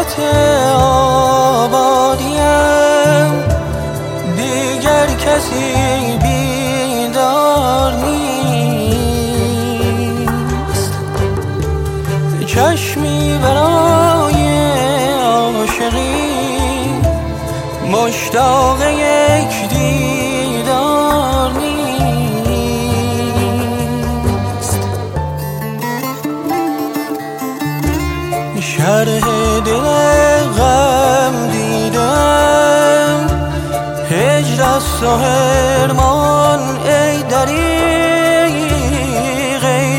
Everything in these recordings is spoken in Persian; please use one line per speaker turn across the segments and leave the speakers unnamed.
حیات آبادیم، دیگر کسی بیدار نیست. چشمی برای عاشقی مشتاق یک دیدار نیست. شرح دل غم دیدم، هجر است و حرمان، ای دریغ ای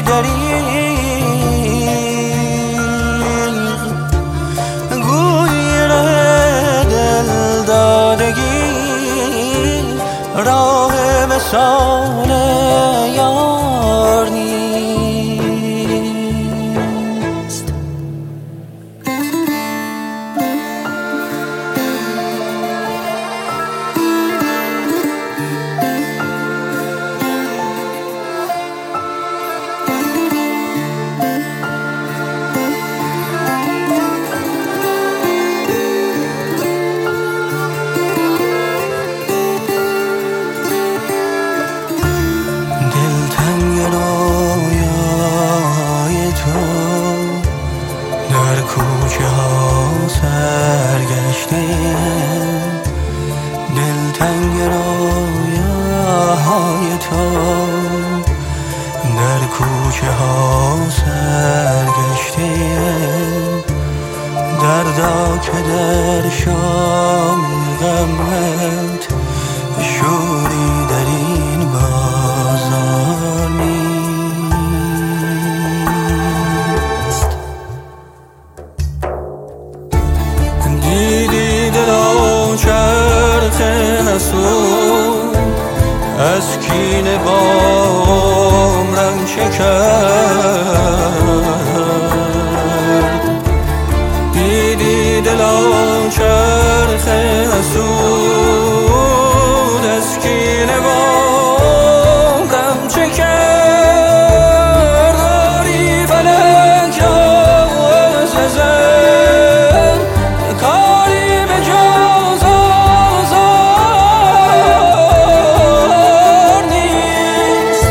دریغ. گویی ره دل دادگی راه وصال یار نیست. در کوچه ها سرگشته‌ام، دلتنگ رویاهای تو. در کوچه ها سرگشته‌ام، دردا که در شام غمت شوری در این بازار نیست. دیدی دلا چرخ حسود از کینه با عمرم چه کرد. دیدی دلا چرخ حسود از کینه با عمرم چه کرد. آری فلک از ازل کاری به جز آزار نیست.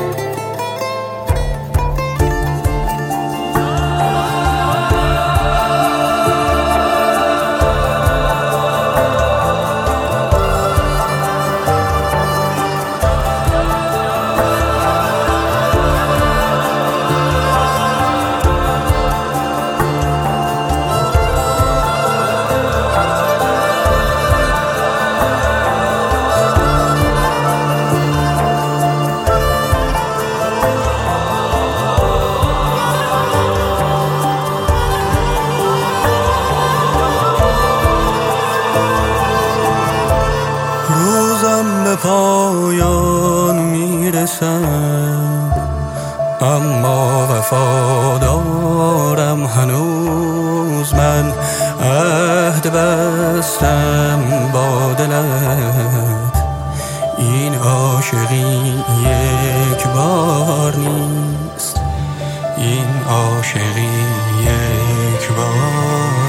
روزم به پایان میرسم، اما وفادارم هنوز. من عهد بستم با دلت، این عاشقی یک بار نیست. این عاشقی یک بار